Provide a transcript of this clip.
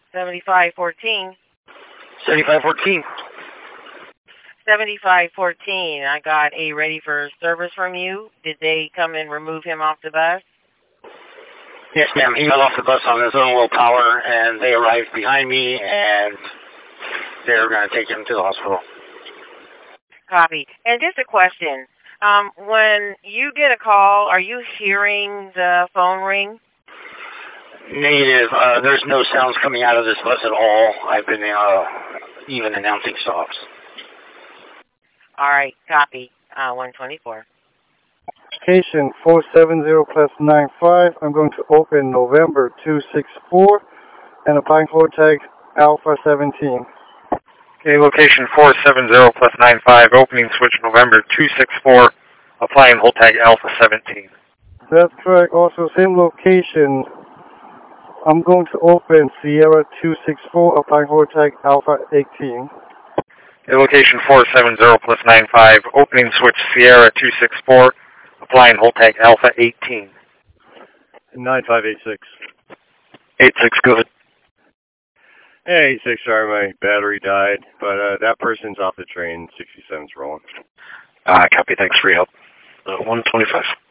7514. 7514. 7514. I got a ready for service from you. Did they come and remove him off the bus? Yes, ma'am. He got off the bus on his own willpower, and they arrived behind me, and they're going to take him to the hospital. Copy. And just a question. When you get a call, are you hearing the phone ring? Negative. There's no sounds coming out of this bus at all. I've been even announcing stops. All right. Copy. 124. Location 470 plus 95. I'm going to open November 264 and applying hold tag Alpha 17. Okay, location 470 plus 95, opening switch November 264, applying hold tag Alpha 17. That's correct. Also, same location. I'm going to open Sierra 264, applying hold tag Alpha 18. Okay, location 470 plus 95, opening switch Sierra 264, applying hold tag Alpha 18. 9586. 86, go ahead. Hey, 86, sorry, my battery died, but that person's off the train, 67's rolling. Copy, thanks for your help. 125.